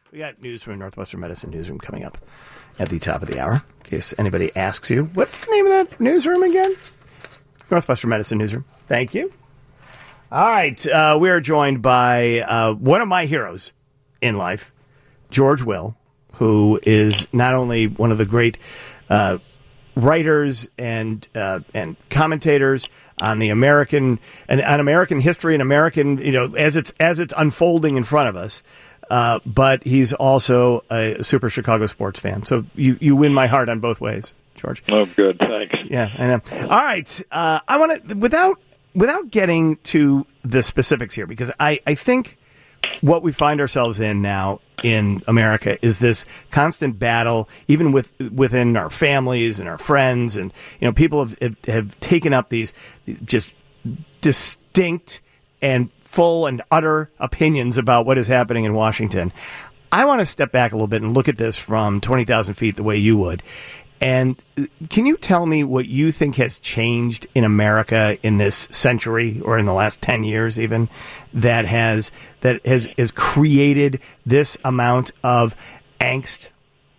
We got news from Northwestern Medicine Newsroom coming up at the top of the hour. In case anybody asks you, what's the name of that newsroom again? Northwestern Medicine Newsroom. Thank you. All right. We are joined by one of my heroes in life, George Will, who is not only one of the great writers and commentators on the American history and American, as it's unfolding in front of us. But he's also a super Chicago sports fan. So you win my heart on both ways, George. Oh, good. Thanks. Yeah, I know. All right. I want to, without getting to the specifics here, because I think what we find ourselves in now in America is this constant battle, even within our families and our friends. And, people have taken up these just distinct and full and utter opinions about what is happening in Washington. I want to step back a little bit and look at this from 20,000 feet the way you would. And can you tell me what you think has changed in America in this century or in the last 10 years even that has created this amount of angst?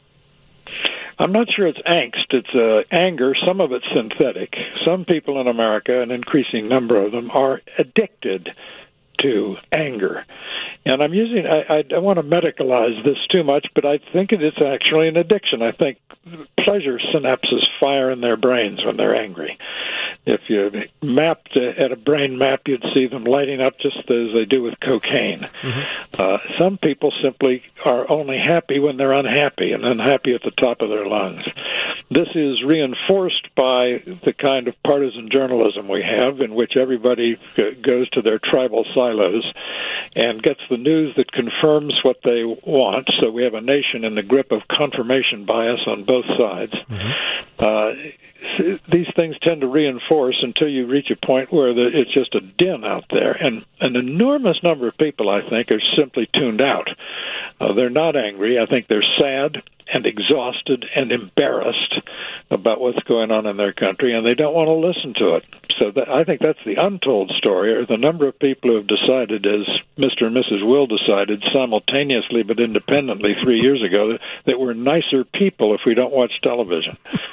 I'm not sure it's angst. It's anger. Some of it's synthetic. Some people in America, an increasing number of them, are addicted to anger. And I don't want to medicalize this too much, but I think it is actually an addiction. I think pleasure synapses fire in their brains when they're angry. If you mapped at a brain map, you'd see them lighting up just as they do with cocaine. Mm-hmm. Some people simply are only happy when they're unhappy, and unhappy at the top of their lungs. This is reinforced by the kind of partisan journalism we have, in which everybody goes to their tribal silos and gets the news that confirms what they want. So we have a nation in the grip of confirmation bias on both sides. Mm-hmm. These things tend to reinforce until you reach a point where it's just a din out there. And an enormous number of people, I think, are simply tuned out. They're not angry. I think they're sad and exhausted and embarrassed about what's going on in their country, and they don't want to listen to it. So I think that's the untold story, or the number of people who have decided, as Mr. and Mrs. Will decided simultaneously but independently 3 years ago, that we're nicer people if we don't watch television.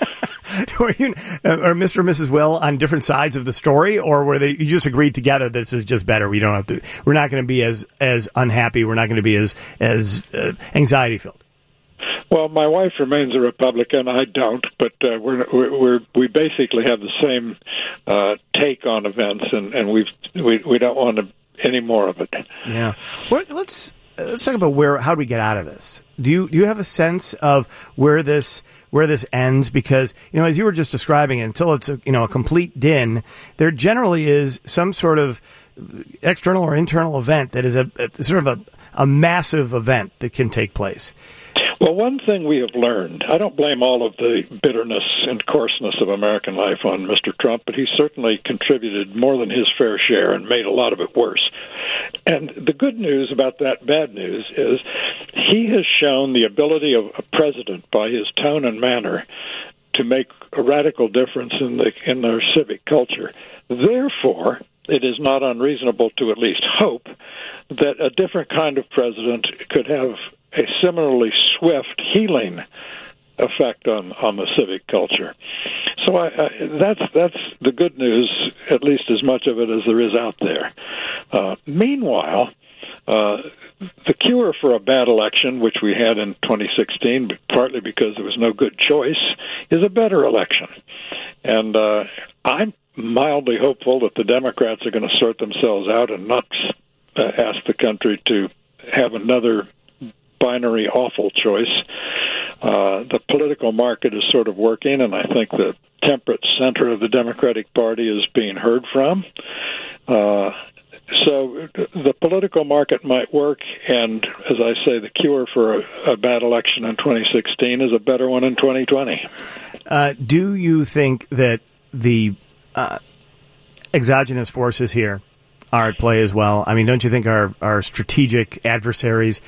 Are Mr. and Mrs. Will on different sides of the story, or were you just agreed together this is just better? We're not going to be as unhappy. We're not going to be as anxiety filled. Well, my wife remains a Republican. I don't, but we basically have the same take on events, and we don't want any more of it. Yeah. Well, let's talk about how do we get out of this? Do you have a sense of where this ends? Because as you were just describing it, until it's a complete din, there generally is some sort of external or internal event that is a sort of a massive event that can take place. Well, one thing we have learned, I don't blame all of the bitterness and coarseness of American life on Mr. Trump, but he certainly contributed more than his fair share and made a lot of it worse. And the good news about that bad news is he has shown the ability of a president, by his tone and manner, to make a radical difference in their civic culture. Therefore, it is not unreasonable to at least hope that a different kind of president could have a similarly swift healing effect on the civic culture. So that's the good news, at least as much of it as there is out there. Meanwhile, the cure for a bad election, which we had in 2016, partly because there was no good choice, is a better election. And I'm mildly hopeful that the Democrats are going to sort themselves out and not ask the country to have another binary awful choice. The political market is sort of working, and I think the temperate center of the Democratic Party is being heard from. So the political market might work, and as I say, the cure for a bad election in 2016 is a better one in 2020. Do you think that the exogenous forces here are at play as well? I mean, don't you think our strategic adversaries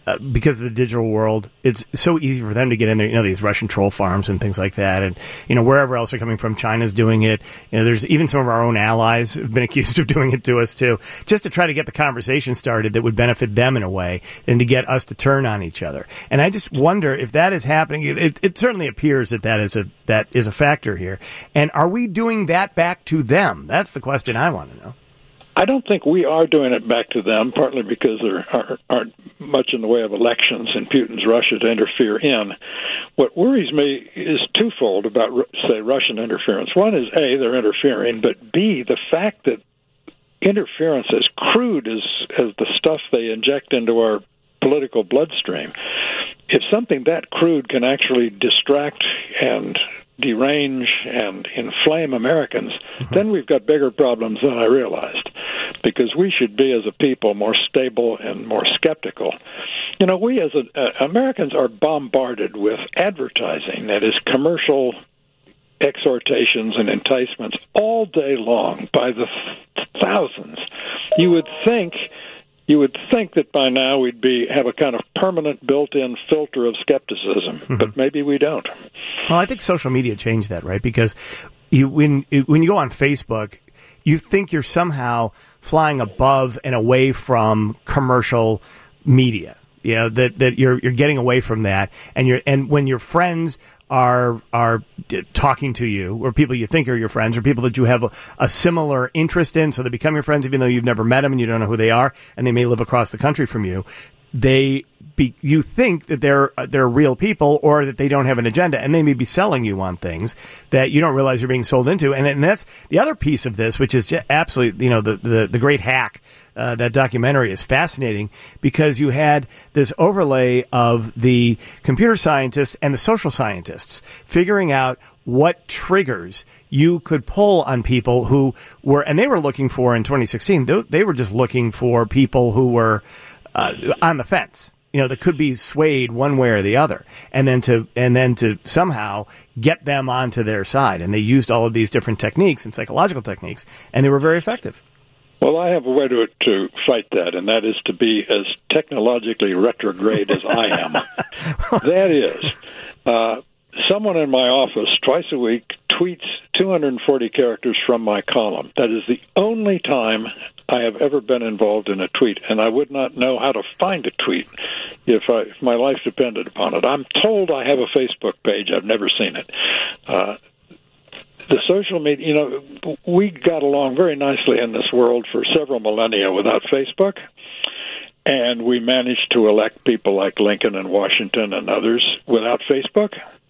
because of the digital world, it's so easy for them to get in there. These Russian troll farms and things like that, and wherever else they're coming from, China's doing it. There's even some of our own allies have been accused of doing it to us too, just to try to get the conversation started that would benefit them in a way, and to get us to turn on each other. And I just wonder if that is happening. It certainly appears that is a factor here. And are we doing that back to them? That's the question I want to know. I don't think we are doing it back to them, partly because there aren't much in the way of elections in Putin's Russia to interfere in. What worries me is twofold about, say, Russian interference. One is, A, they're interfering, but B, the fact that interference as crude as the stuff they inject into our political bloodstream, if something that crude can actually distract and derange and inflame Americans, then we've got bigger problems than I realized, because we should be, as a people, more stable and more skeptical. We as Americans are bombarded with advertising that is commercial exhortations and enticements all day long by the thousands. You would think that by now we'd have a kind of permanent built-in filter of skepticism, but maybe we don't. Well, I think social media changed that, right? Because when you go on Facebook, you think you're somehow flying above and away from commercial media. That you're getting away from that, and when your friends are talking to you, or people you think are your friends, or people that you have a similar interest in, so they become your friends even though you've never met them and you don't know who they are, and they may live across the country from you, you think that they're real people, or that they don't have an agenda, and they may be selling you on things that you don't realize you're being sold into. And that's the other piece of this, which is absolutely, the great hack. That documentary is fascinating, because you had this overlay of the computer scientists and the social scientists figuring out what triggers you could pull on people who were, and they were looking for in 2016, they were just looking for people who were on the fence, that could be swayed one way or the other, and then to somehow get them onto their side. And they used all of these different techniques and psychological techniques, and they were very effective. Well, I have a way to fight that, and that is to be as technologically retrograde as I am. That is, someone in my office twice a week tweets 240 characters from my column. That is the only time I have ever been involved in a tweet, and I would not know how to find a tweet if my life depended upon it. I'm told I have a Facebook page. I've never seen it. The social media, we got along very nicely in this world for several millennia without Facebook, and we managed to elect people like Lincoln and Washington and others without Facebook.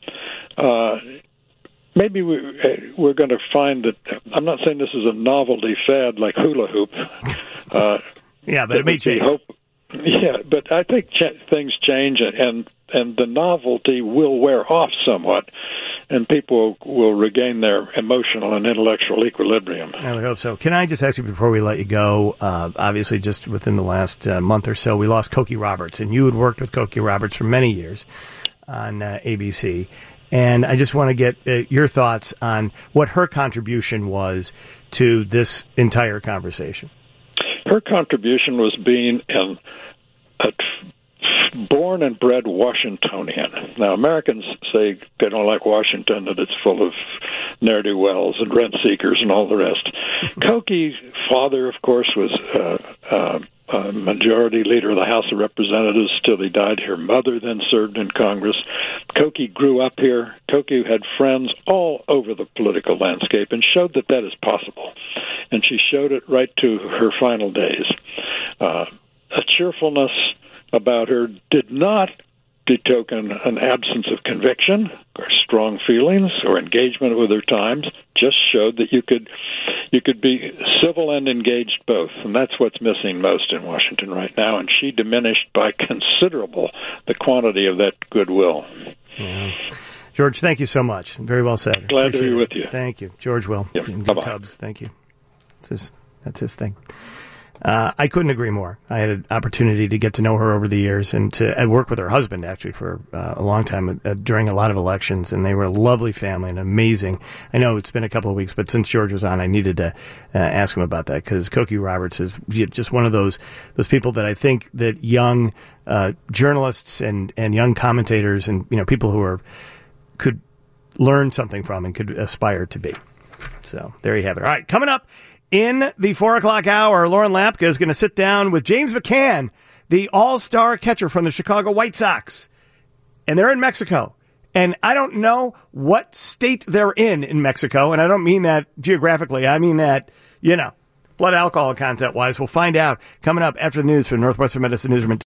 Maybe we're going to find that, I'm not saying this is a novelty fad like hula hoop. Yeah, but it may change. Yeah, but I think things change, and the novelty will wear off somewhat, and people will regain their emotional and intellectual equilibrium. I would hope so. Can I just ask you before we let you go, obviously just within the last month or so, we lost Cokie Roberts, and you had worked with Cokie Roberts for many years on ABC. And I just want to get your thoughts on what her contribution was to this entire conversation. Her contribution was being a born and bred Washingtonian. Now, Americans say they don't like Washington, that it's full of ne'er-do-wells and rent-seekers and all the rest. Cokie's father, of course, was a majority leader of the House of Representatives till he died. Her mother then served in Congress. Cokie grew up here. Cokie had friends all over the political landscape and showed that that is possible. And she showed it right to her final days. A cheerfulness about her did not betoken an absence of conviction or strong feelings or engagement with her times, just showed that you could be civil and engaged both, and that's what's missing most in Washington right now, and she diminished by considerable the quantity of that goodwill. Yeah. George, thank you so much. Very well said. Glad to be with you. Thank you. George Will. Yep. Good Bye-bye. Cubs. Thank you. That's his thing. I couldn't agree more. I had an opportunity to get to know her over the years and to work with her husband, actually, for a long time during a lot of elections, and they were a lovely family and amazing. I know it's been a couple of weeks, but since George was on, I needed to ask him about that, because Cokie Roberts is just one of those people that I think that young journalists and young commentators and people who could learn something from and could aspire to be. So there you have it. All right, coming up in the 4 o'clock hour, Lauren Lapka is going to sit down with James McCann, the all-star catcher from the Chicago White Sox. And they're in Mexico. And I don't know what state they're in Mexico. And I don't mean that geographically. I mean that, blood alcohol content-wise. We'll find out coming up after the news from Northwestern Medicine Newsroom.